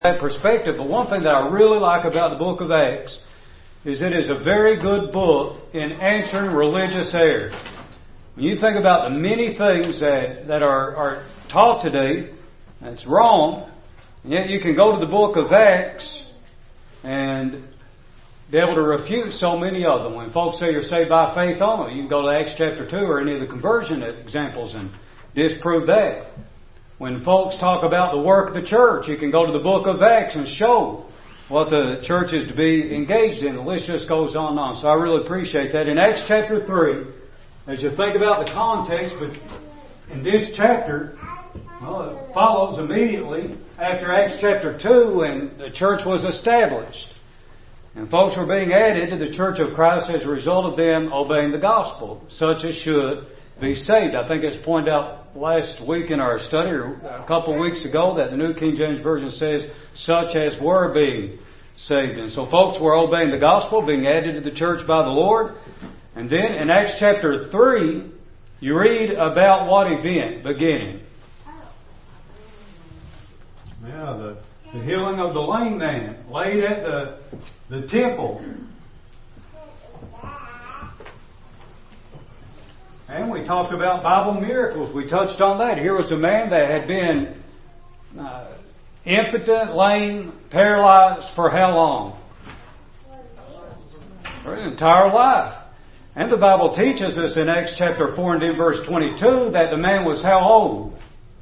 that perspective. But one thing that I really like about the book of Acts is it is a very good book in answering religious error. When you think about the many things that are taught today, that's wrong, and yet you can go to the book of Acts and be able to refute so many of them. When folks say you're saved by faith only, you can go to Acts chapter 2 or any of the conversion examples and disprove that. When folks talk about the work of the church, you can go to the book of Acts and show what the church is to be engaged in. The list just goes on and on. So I really appreciate that. In Acts chapter 3, as you think about the context, but in this chapter, well, it follows immediately after Acts chapter 2 when the church was established. And folks were being added to the church of Christ as a result of them obeying the gospel, such as should be saved. I think it's pointed out last week in our study, or a couple of weeks ago, that the New King James Version says, such as were being saved. And so folks were obeying the gospel, being added to the church by the Lord. And then in Acts chapter 3, you read about what event beginning? Yeah, the healing of the lame man laid at the temple. And we talked about Bible miracles. We touched on that. Here was a man that had been impotent, lame, paralyzed for how long? For his entire life. And the Bible teaches us in Acts chapter 4 and in verse 22 that the man was how old?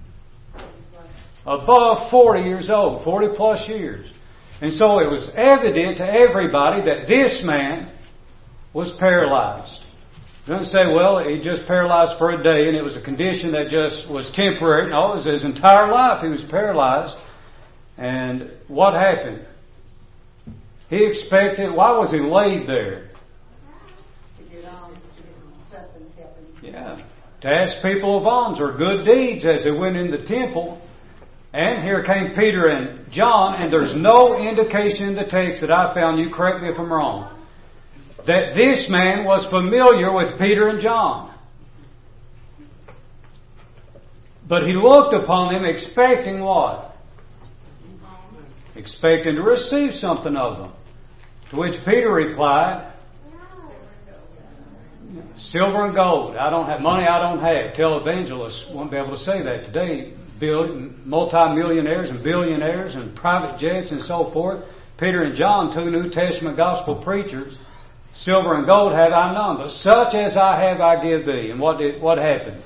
Above 40 years old, 40 plus years. And so it was evident to everybody that this man was paralyzed. It doesn't say, well, he just paralyzed for a day and it was a condition that just was temporary. No, it was his entire life he was paralyzed. And what happened? He expected, why was he laid there? To get alms, to get something happen. Yeah, to ask people of alms or good deeds as they went in the temple. And here came Peter and John, and there's no indication in the text that I found, you correct me if I'm wrong, that this man was familiar with Peter and John. But he looked upon them expecting what? Expecting to receive something of them. To which Peter replied, silver and gold. I don't have money, I don't have. Televangelists won't be able to say that today. Multi-millionaires and billionaires and private jets and so forth. Peter and John, two New Testament gospel preachers. Silver and gold have I none, but such as I have I give thee. And what happened?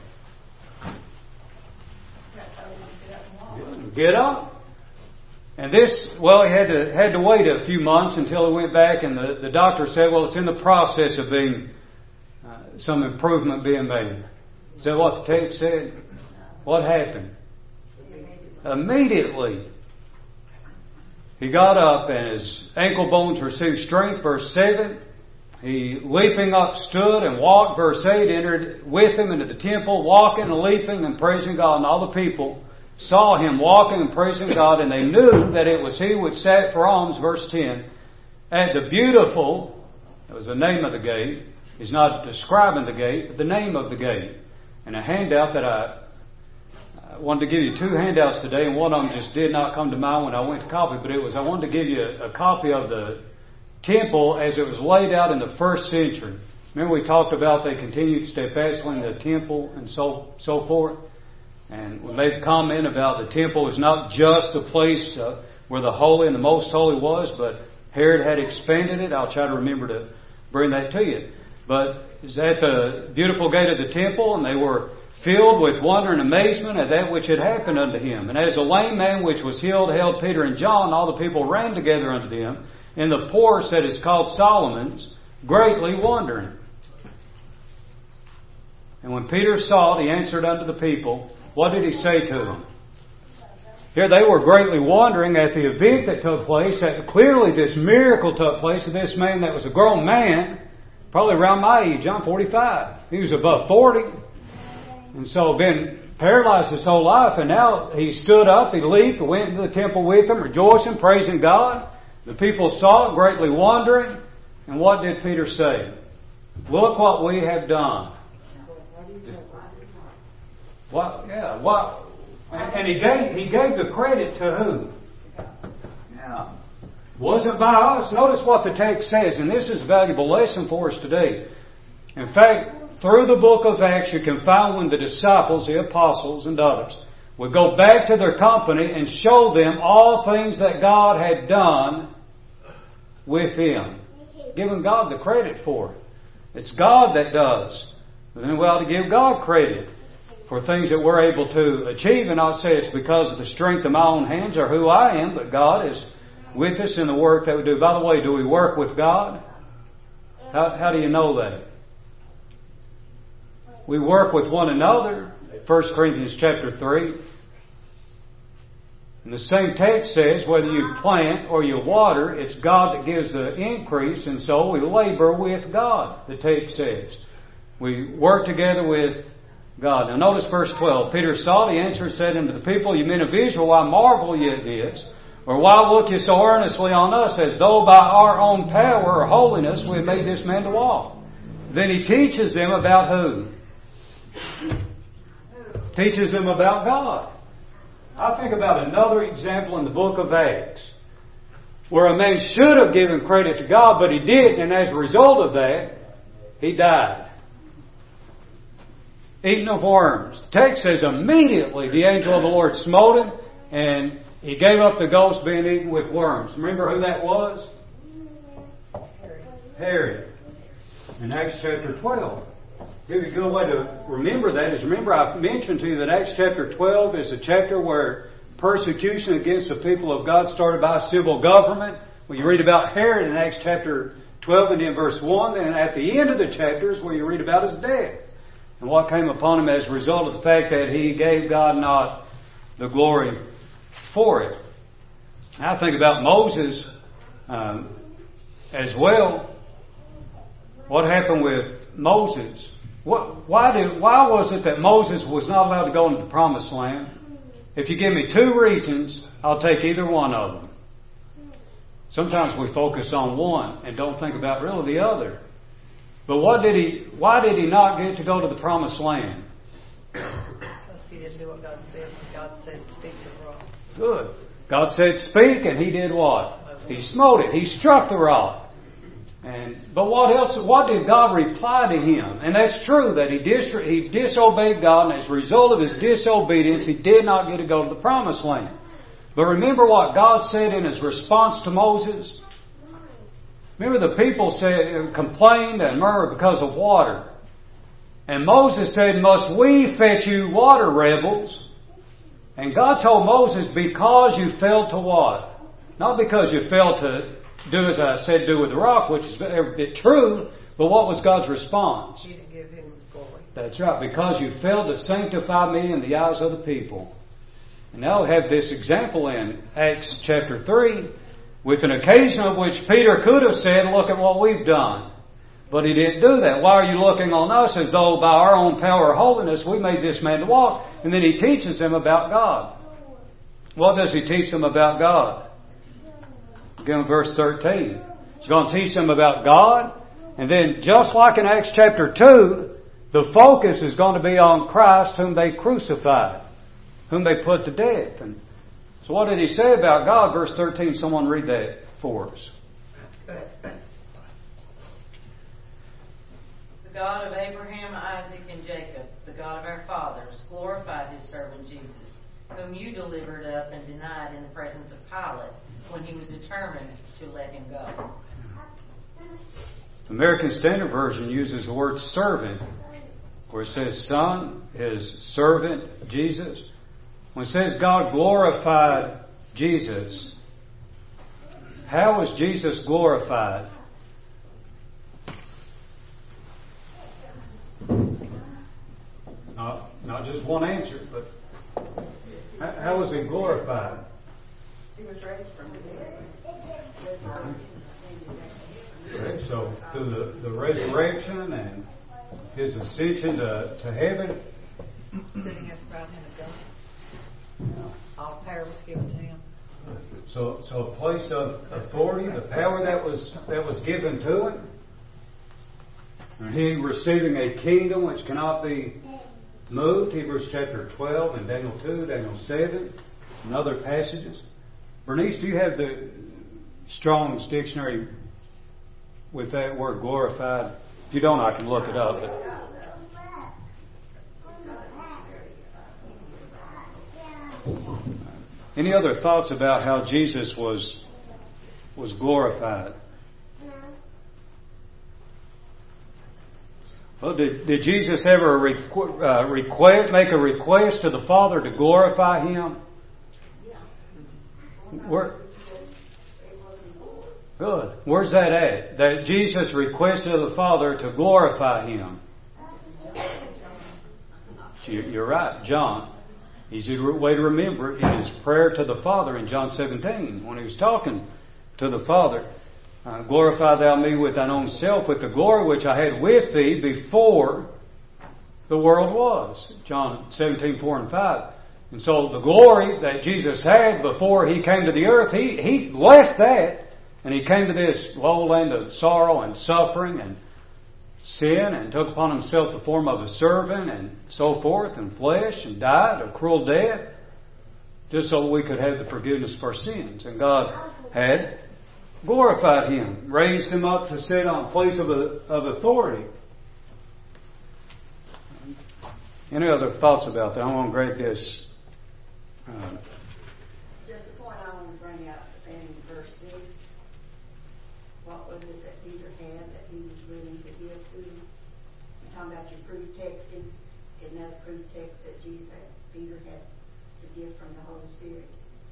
Get up. And this, well, he had to wait a few months until he went back, and the doctor said, well, it's in the process of being some improvement being made. Is that what the text said? What happened? Immediately. He got up and his ankle bones received strength. Verse 7. He leaping up stood and walked. Verse 8. Entered with him into the temple, walking and leaping and praising God. And all the people saw him walking and praising God, and they knew that it was he which sat for alms. Verse 10. At the beautiful, that was the name of the gate. He's not describing the gate, but the name of the gate. And a handout that I wanted to give you two handouts today, and one of them just did not come to mind when I went to copy, but I wanted to give you a copy of the temple as it was laid out in the first century. Remember we talked about they continued steadfastly in the temple and so forth? And we made the comment about the temple is not just a place where the holy and the most holy was, but Herod had expanded it. I'll try to remember to bring that to you. But it's at the beautiful gate of the temple, and they were filled with wonder and amazement at that which had happened unto him. And as the lame man which was healed held Peter and John, all the people ran together unto them in the porch that is called Solomon's, greatly wondering. And when Peter saw it, he answered unto the people, what did he say to them? Here they were greatly wondering at the event that took place, that clearly this miracle took place of this man that was a grown man, probably around my age. I'm 45. He was above 40. And so been paralyzed his whole life, and now he stood up, he leaped, went into the temple with them, rejoicing, praising God. The people saw it, greatly wondering. And what did Peter say? Look what we have done. And he gave the credit to who? Now, it wasn't by us. Notice what the text says, and this is a valuable lesson for us today. In fact, through the book of Acts, you can find when the disciples, the apostles, and others would go back to their company and show them all things that God had done with them, giving God the credit for it. It's God that does. But then we ought to give God credit for things that we're able to achieve, and not say it's because of the strength of my own hands or who I am, but God is with us in the work that we do. By the way, do we work with God? How do you know that? We work with one another. 1 Corinthians chapter 3. And the same text says, whether you plant or you water, it's God that gives the increase, and so we labor with God, the text says. We work together with God. Now notice verse 12. Peter saw the answer and said unto the people, ye men of Israel, why marvel ye at this? Or why look ye so earnestly on us, as though by our own power or holiness we had made this man to walk? Then he teaches them about who? Teaches them about God. I think about another example in the book of Acts, where a man should have given credit to God, but he didn't, and as a result of that, he died. Eaten of worms. The text says immediately the angel of the Lord smote him, and he gave up the ghost being eaten with worms. Remember who that was? Herod. In Acts chapter 12. Here's a good way to remember that is, remember I've mentioned to you that Acts chapter 12 is a chapter where persecution against the people of God started by a civil government. Well, you read about Herod in Acts chapter 12 and in verse 1, and at the end of the chapters where you read about his death and what came upon him as a result of the fact that he gave God not the glory for it. I think about Moses as well. What happened with Moses? Why was it that Moses was not allowed to go into the promised land? If you give me two reasons, I'll take either one of them. Sometimes we focus on one and don't think about really the other. But why did he not get to go to the promised land? Because he didn't do what God said. God said, speak to the rock. Good. God said, speak, and he did what? He smote it. He struck the rock. But what else? What did God reply to him? And that's true that he disobeyed God, and as a result of his disobedience, he did not get to go to the promised land. But remember what God said in his response to Moses? Remember the people complained and murmured because of water. And Moses said, must we fetch you water, rebels? And God told Moses, because you failed to what? Not because you failed to do as I said do with the rock, which is every bit true, but what was God's response? You didn't give him glory. That's right, because you failed to sanctify me in the eyes of the people. And now we have this example in Acts chapter 3, with an occasion of which Peter could have said, look at what we've done. But he didn't do that. Why are you looking on us as though by our own power or holiness we made this man to walk? And then he teaches them about God. What does he teach them about God? Again, verse 13. He's going to teach them about God. And then, just like in Acts chapter 2, the focus is going to be on Christ whom they crucified, whom they put to death. And so what did he say about God? Verse 13, someone read that for us. The God of Abraham, Isaac, and Jacob, the God of our fathers, glorified His servant Jesus, whom you delivered up and denied in the presence of Pilate, when he was determined to let him go. The American Standard Version uses the word servant, where it says Son is servant, Jesus. When it says God glorified Jesus, how was Jesus glorified? Not just one answer, but how was He glorified? He was raised from the dead. Okay, so through the resurrection and His ascension to heaven. Sitting at the right hand of God. All power was given to Him. So a place of authority, the power that was given to Him, and He receiving a kingdom which cannot be moved. Hebrews chapter 12 and Daniel 2, Daniel 7, and other passages. Bernice, do you have the Strong's dictionary with that word glorified? If you don't, I can look it up. Any other thoughts about how Jesus was glorified? Well, did Jesus ever make a request to the Father to glorify Him? Good. Where's that at? That Jesus requested of the Father to glorify Him. You're right, John. Easy way to remember in his prayer to the Father in John 17, when he was talking to the Father. Glorify thou me with thine own self, with the glory which I had with thee before the world was. John 17, 4 and 5. And so the glory that Jesus had before He came to the earth, He left that and He came to this low land of sorrow and suffering and sin and took upon Himself the form of a servant and so forth and flesh and died a cruel death just so we could have the forgiveness for our sins. And God had glorified Him, raised Him up to sit on a place of authority. Any other thoughts about that? I want to grab this. Just a point I want to bring out in verse 6. What was it that Peter had that he was willing to give to him? You're talking about your proof text. Isn't that a proof text that Peter had to give from the Holy Spirit?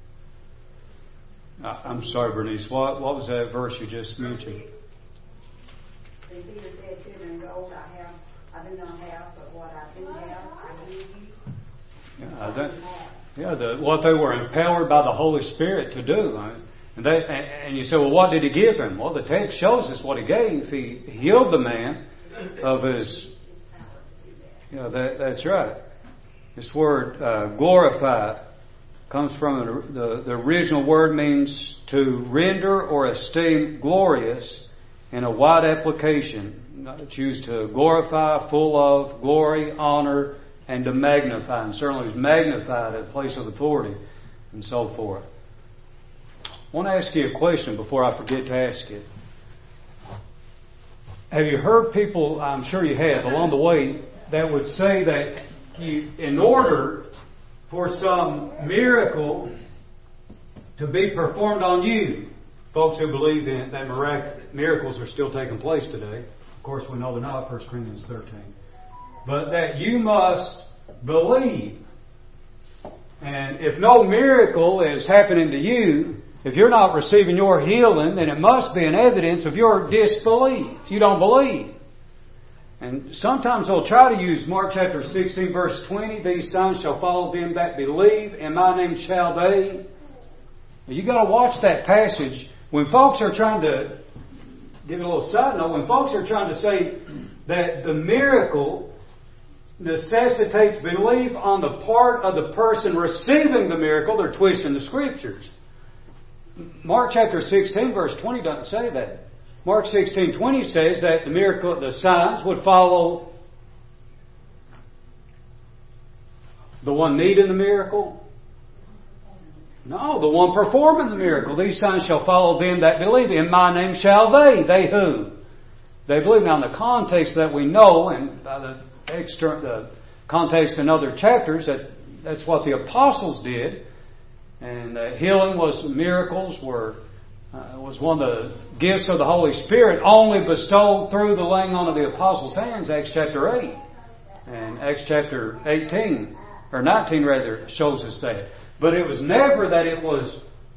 I'm sorry, Bernice. What was that verse you just mentioned? And Peter said, "Silver and gold I do not have, but what I do have, I give you." What they were empowered by the Holy Spirit to do. And you say, well, what did He give him? Well, the text shows us what He gave. He healed the man of his. That's right. This word glorified comes from the original word, means to render or esteem glorious in a wide application. It's used to glorify, full of glory, honor, and to magnify. And certainly is magnified at a place of authority and so forth. I want to ask you a question before I forget to ask it. Have you heard people, I'm sure you have, along the way, that would say that in order for some miracle to be performed on you, folks who believe in that miracles are still taking place today. Of course, we know they're not, 1 Corinthians 13. But that you must believe. And if no miracle is happening to you, if you're not receiving your healing, then it must be an evidence of your disbelief. You don't believe. And sometimes they'll try to use Mark chapter 16 verse 20, "These signs shall follow them that believe, in my name shall they." You got to watch that passage. When folks are trying to, give you a little side note, when folks are trying to say that the miracle necessitates belief on the part of the person receiving the miracle, they're twisting the Scriptures. Mark chapter 16 verse 20 doesn't say that. Mark 16:20 says that the miracle, the signs would follow the one needing the miracle. No, the one performing the miracle. "These signs shall follow them that believe. In my name shall they." They who? They believe. Now in the context that we know, and by the context in other chapters, that's what the apostles did. And healing miracles was one of the gifts of the Holy Spirit, only bestowed through the laying on of the apostles' hands, Acts chapter 8. And Acts chapter 18, or 19 rather, shows us that. But it was never that it was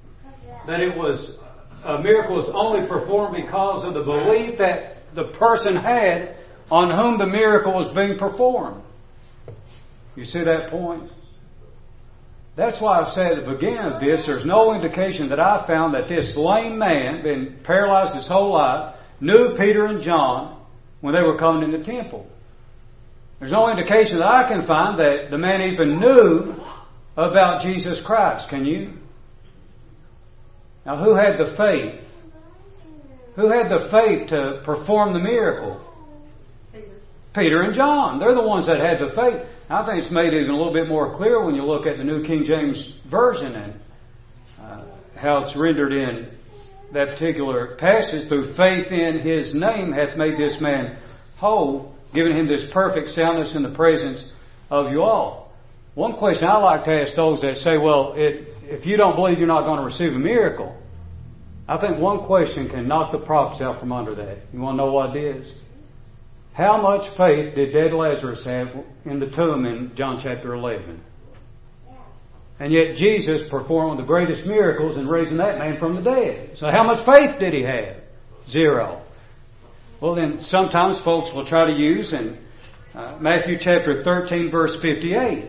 a miracle was only performed because of the belief that the person had on whom the miracle was being performed. You see that point? That's why I said at the beginning of this, there's no indication that I found that this lame man, been paralyzed his whole life, knew Peter and John when they were coming in the temple. There's no indication that I can find that the man even knew about Jesus Christ. Can you? Now, who had the faith? Who had the faith to perform the miracle? Peter and John. They're the ones that had the faith. I think it's made even a little bit more clear when you look at the New King James Version. And how it's rendered in that particular passage. Through faith in His name hath made this man whole, giving him this perfect soundness in the presence of you all. One question I like to ask those that say, well, if you don't believe, you're not going to receive a miracle. I think one question can knock the props out from under that. You want to know what it is? How much faith did dead Lazarus have in the tomb in John chapter 11? And yet Jesus performed one of the greatest miracles in raising that man from the dead. So how much faith did he have? 0. Well, then sometimes folks will try to use in Matthew chapter 13 verse 58.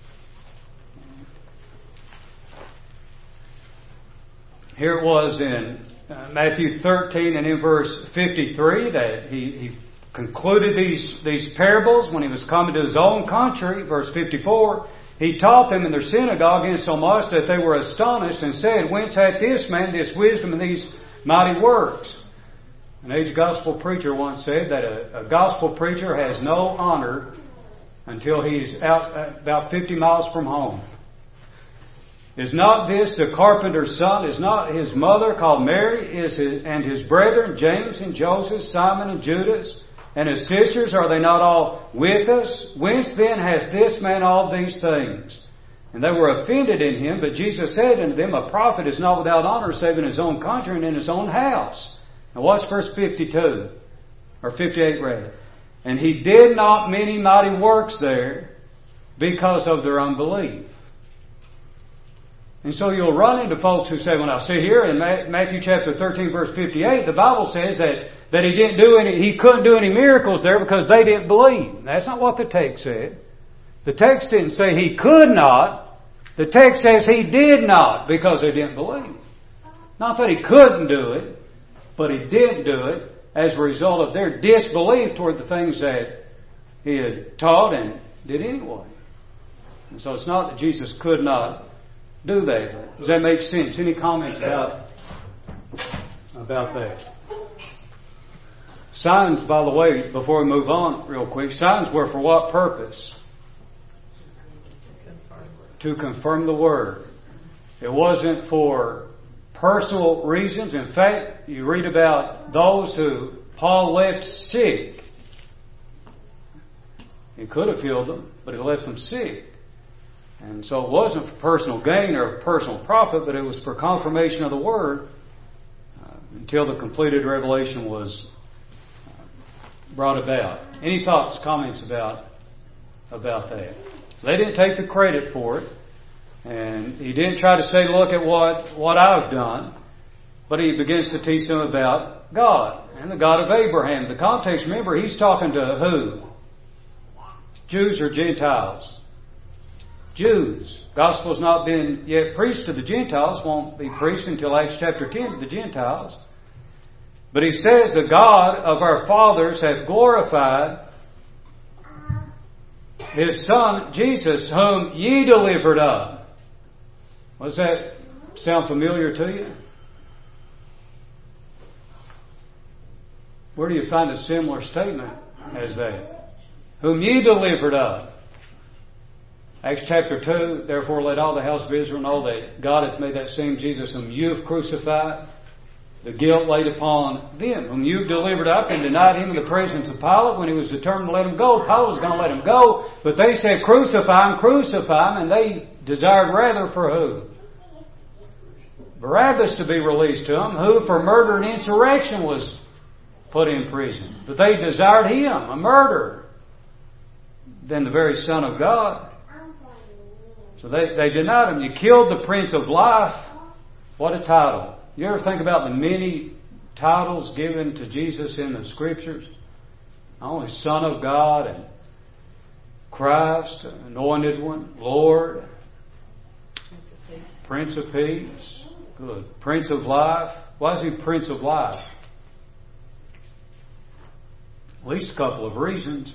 Here it was in Matthew 13 and in verse 53 that he concluded these parables when he was coming to his own country. Verse 54, he taught them in their synagogue insomuch that they were astonished and said, Whence hath this man this wisdom and these mighty works? An aged gospel preacher once said that a gospel preacher has no honor until he's out about 50 miles from home. Is not this the carpenter's son? Is not his mother called Mary? And his brethren, James and Joseph, Simon and Judas, and his sisters, are they not all with us? Whence then hath this man all these things? And they were offended in him, but Jesus said unto them, A prophet is not without honor, save in his own country and in his own house. Now watch verse 52, or 58 rather. And he did not many mighty works there because of their unbelief. And so you'll run into folks who say, well, now see here in Matthew chapter 13 verse 58, the Bible says that he couldn't do any miracles there because they didn't believe. That's not what the text said. The text didn't say he could not. The text says he did not because they didn't believe. Not that he couldn't do it, but he didn't do it as a result of their disbelief toward the things that he had taught and did anyway. And so it's not that Jesus could not do that. Does that make sense? Any comments about that? Signs, by the way, before we move on real quick, signs were for what purpose? To confirm the Word. It wasn't for personal reasons. In fact, you read about those who Paul left sick. He could have healed them, but he left them sick. And so it wasn't for personal gain or personal profit, but it was for confirmation of the Word until the completed revelation was brought about. Any thoughts, comments about that? They didn't take the credit for it. And he didn't try to say, look at what I've done. But he begins to teach them about God and the God of Abraham. The context, remember, he's talking to who? Jews or Gentiles? Jews. Gospel's not been yet preached to the Gentiles. Won't be preached until Acts chapter 10 to the Gentiles. But he says, the God of our fathers hath glorified His Son, Jesus, whom ye delivered up. Does that sound familiar to you? Where do you find a similar statement as that? Whom ye delivered up. Acts chapter 2, therefore let all the house of Israel know that God hath made that same Jesus whom you have crucified, the guilt laid upon them, whom you delivered up and denied Him in the presence of Pilate when he was determined to let Him go. Pilate was going to let Him go, but they said, crucify Him, and they desired rather for who? Barabbas to be released to them, who for murder and insurrection was put in prison. But they desired Him, a murderer, than the very Son of God. So they denied Him. You killed the Prince of Life. What a title. You ever think about the many titles given to Jesus in the Scriptures? Not only Son of God and Christ, Anointed One, Lord, Prince of Peace. Good. Prince of Life. Why is He Prince of Life? At least a couple of reasons.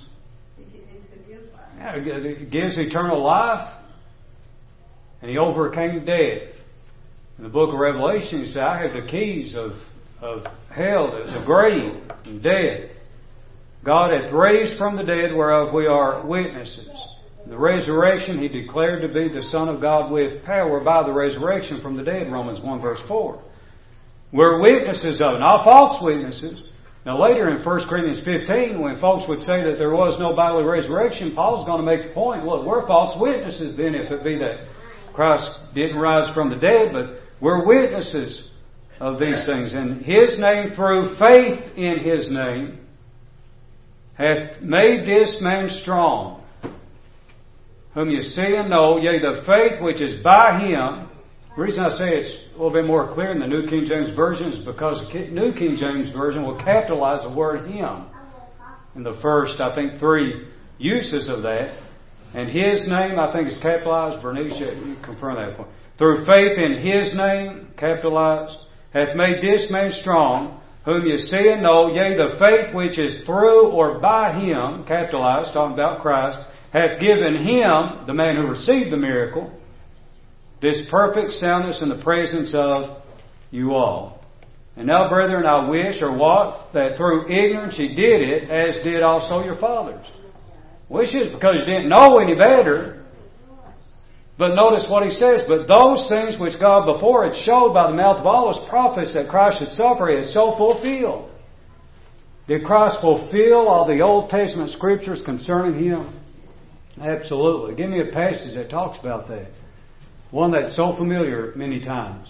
He gives eternal life. And He overcame death. In the book of Revelation, He said, I have the keys of hell, the grave, and death. God hath raised from the dead, whereof we are witnesses. The resurrection He declared to be the Son of God with power by the resurrection from the dead, Romans 1 verse 4. We're witnesses of it, not false witnesses. Now later in 1 Corinthians 15, when folks would say that there was no bodily resurrection, Paul's going to make the point, look, we're false witnesses then if it be that Christ didn't rise from the dead, but we're witnesses of these things. And His name, through faith in His name, hath made this man strong, whom you see and know, yea, the faith which is by Him. The reason I say it's a little bit more clear in the New King James Version is because the New King James Version will capitalize the word Him in the first, I think, 3 uses of that. And His name, I think, is capitalized. Bernice, you confirm that point. Through faith in His name, capitalized, hath made this man strong, whom you see and know, yea, the faith which is through or by Him, capitalized, talking about Christ, hath given him, the man who received the miracle, this perfect soundness in the presence of you all. And now, brethren, I wish or wot that through ignorance ye did it, as did also your fathers. Wishes because you didn't know any better. But notice what he says, but those things which God before had showed by the mouth of all His prophets that Christ should suffer, He has so fulfilled. Did Christ fulfill all the Old Testament Scriptures concerning Him? Absolutely. Give me a passage that talks about that. One that's so familiar many times.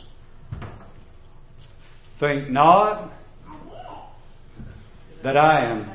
Think not that I am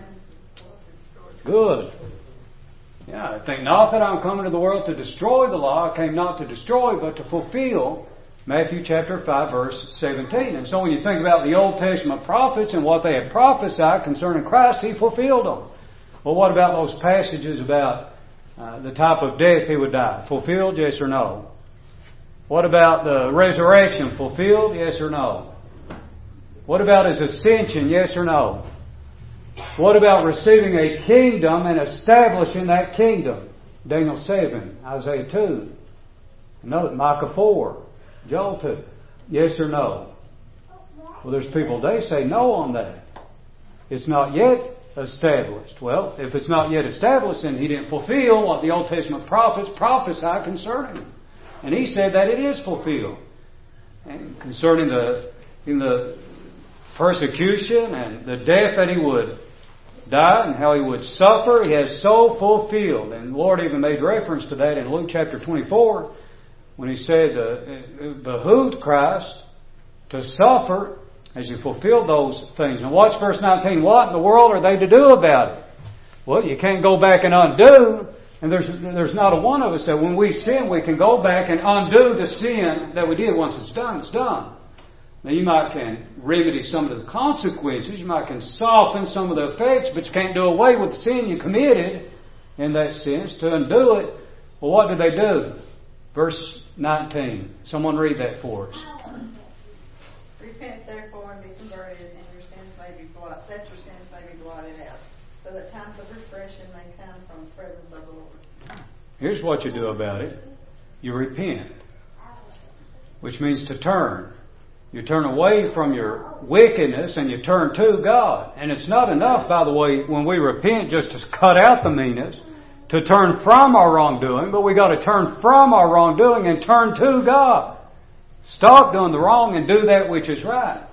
good. Yeah, think not that I'm coming to the world to destroy the law. I came not to destroy, but to fulfill. Matthew chapter 5, verse 17. And so when you think about the Old Testament prophets and what they had prophesied concerning Christ, He fulfilled them. Well, what about those passages about the type of death He would die? Fulfilled, yes or no? What about the resurrection? Fulfilled, yes or no? What about His ascension, yes or no? What about receiving a kingdom and establishing that kingdom? Daniel 7, Isaiah 2, Micah 4, Joel 2. Yes or no? Well, there's people, they say no on that. It's not yet established. Well, if it's not yet established, then He didn't fulfill what the Old Testament prophets prophesied concerning Him. And He said that it is fulfilled. And concerning the persecution and the death that He would die and how He would suffer, He has so fulfilled. And the Lord even made reference to that in Luke chapter 24 when He said it behooved Christ to suffer as He fulfilled those things. And watch verse 19. What in the world are they to do about it? Well, you can't go back and undo. And there's not a one of us that when we sin, we can go back and undo the sin that we did. Once it's done, it's done. Now you might can remedy some of the consequences. You might can soften some of the effects, but you can't do away with the sin you committed in that sense. To undo it, well, what did they do? Verse 19. Someone read that for us. Repent therefore and be converted, and your sins may be that your sins may be blotted out, so that times of refreshing may come from the presence of the Lord. Here's what you do about it. You repent, which means to turn. You turn away from your wickedness and you turn to God. And it's not enough, by the way, when we repent just to cut out the meanness, to turn from our wrongdoing, but we got to turn from our wrongdoing and turn to God. Stop doing the wrong and do that which is right.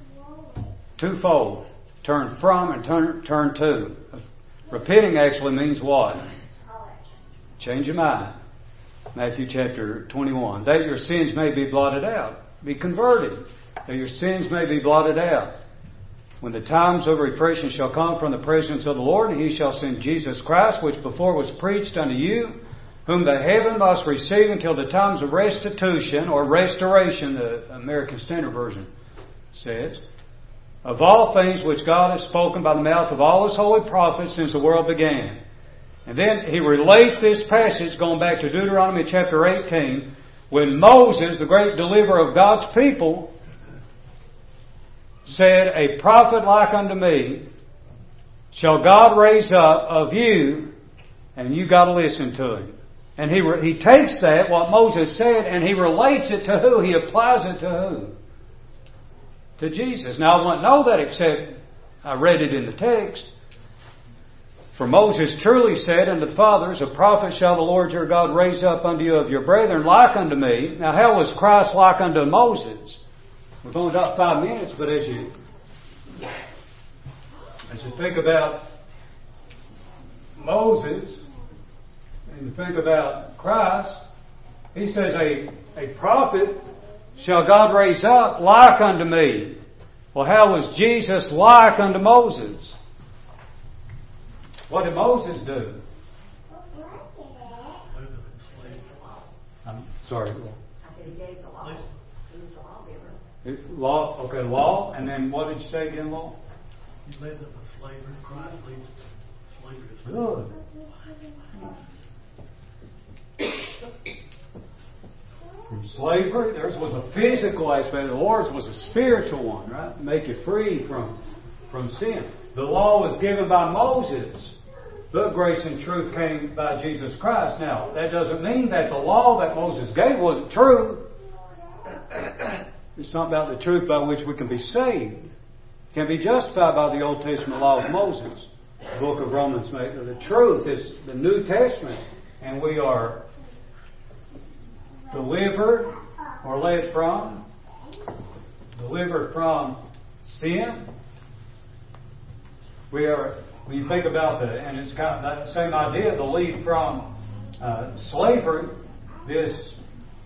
Twofold. Turn from and turn to. Repenting actually means what? Change your mind. Matthew chapter 21. That your sins may be blotted out. Be converted, that your sins may be blotted out. When the times of refreshing shall come from the presence of the Lord, He shall send Jesus Christ, which before was preached unto you, whom the heaven must receive until the times of restitution, or restoration, the American Standard Version says, of all things which God has spoken by the mouth of all His holy prophets since the world began. And then he relates this passage, going back to Deuteronomy chapter 18, when Moses, the great deliverer of God's people, said, a prophet like unto me shall God raise up of you, and you got to listen to him. And he takes that, what Moses said, and he relates it to who? He applies it to who? To Jesus. Now I wouldn't know that except I read it in the text. For Moses truly said unto the fathers, A prophet shall the Lord your God raise up unto you of your brethren like unto me. Now how was Christ like unto Moses? We've only got 5 minutes, but as you think about Moses and you think about Christ, he says, a prophet shall God raise up like unto me. Well, how was Jesus like unto Moses? What did Moses do? I'm sorry. I said he gave the law. He was the lawgiver. Law, okay, law, and then what did you say again, law? He led them to slavery. Christ leads slavery to Good. From slavery, theirs was a physical aspect. The Lord's was a spiritual one, right? Make you free from sin. The law was given by Moses, but grace and truth came by Jesus Christ. Now, that doesn't mean that the law that Moses gave wasn't true. It's something about the truth by which we can be saved. Can be justified by the Old Testament law of Moses. The book of Romans makes the truth is the New Testament, and we are delivered from sin. We are, when you think about and it's kind of that same idea, the lead from slavery, this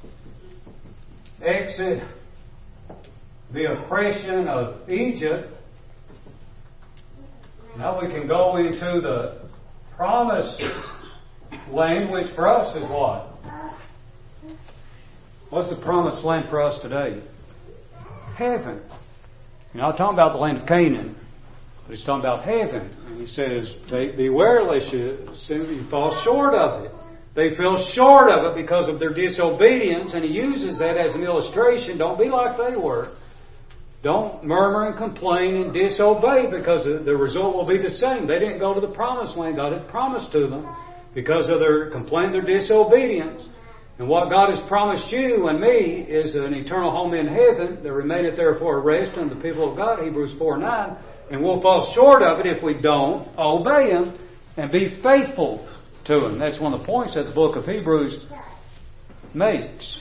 exit, the oppression of Egypt. Now we can go into the promised land, which for us is what? What's the promised land for us today? Heaven. You're not talking about the land of Canaan, but he's talking about heaven. And he says, beware lest you fall short of it. They fell short of it because of their disobedience, and he uses that as an illustration. Don't be like they were. Don't murmur and complain and disobey, because the result will be the same. They didn't go to the promised land God had promised to them because of their complaint, their disobedience. And what God has promised you and me is an eternal home in heaven. There remaineth therefore a rest unto the people of God, Hebrews 4:9. And we'll fall short of it if we don't obey Him and be faithful to Him. That's one of the points that the book of Hebrews makes.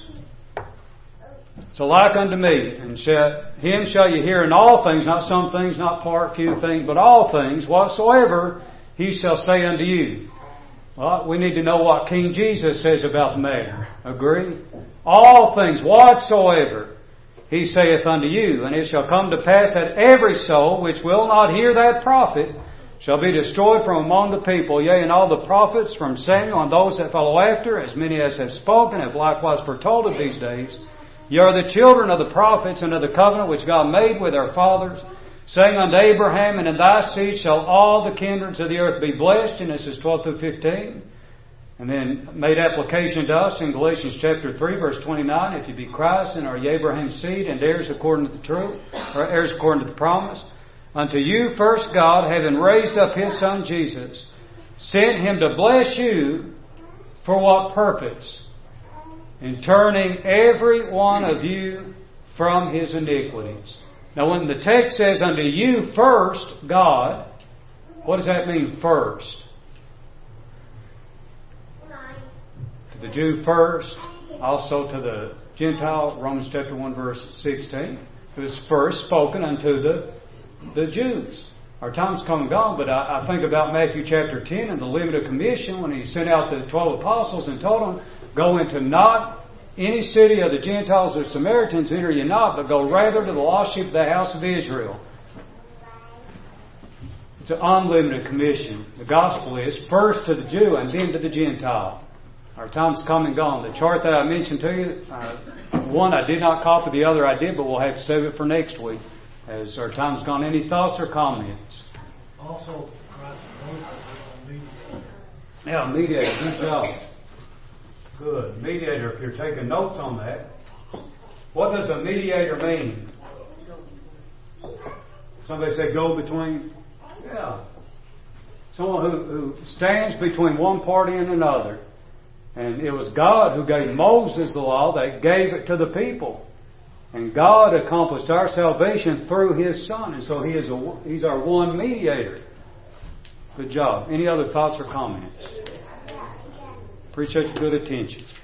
So like unto me, and Him shall you hear in all things, not some things, not part, few things, but all things, whatsoever He shall say unto you. Well, we need to know what King Jesus says about the matter. Agree? All things whatsoever He saith unto you, and it shall come to pass that every soul which will not hear that prophet shall be destroyed from among the people. Yea, and all the prophets from Samuel and those that follow after, as many as have spoken, have likewise foretold of these days. Ye are the children of the prophets and of the covenant which God made with our fathers, saying unto Abraham, and in thy seed shall all the kindreds of the earth be blessed. Genesis 12 through 15. And then made application to us in Galatians chapter 3, verse 29. If you be Christ, and are ye Abraham's seed, and heirs according to the truth, or heirs according to the promise. Unto you first God, having raised up His Son Jesus, sent Him to bless you for what purpose? In turning every one of you from his iniquities. Now when the text says unto you first, God, what does that mean first? To the Jew first, also to the Gentile, Romans chapter 1 verse 16. It was first spoken unto the Jews. Our time's come and gone, but I think about Matthew chapter 10 and the limited commission when He sent out the 12 apostles and told them, go into not any city of the Gentiles or Samaritans, enter ye not, but go rather to the lost sheep of the house of Israel. It's an unlimited commission. The gospel is first to the Jew and then to the Gentile. Our time's come and gone. The chart that I mentioned to you, one I did not copy, the other I did, but we'll have to save it for next week as our time's gone. Any thoughts or comments? Also, Christ is mediator. Yeah, mediator. Good job. Good. Mediator, if you're taking notes on that. What does a mediator mean? Somebody say go between? Yeah. Someone who stands between one party and another. And it was God who gave Moses the law that gave it to the people. And God accomplished our salvation through His Son. And so He's our one mediator. Good job. Any other thoughts or comments? Appreciate your good attention.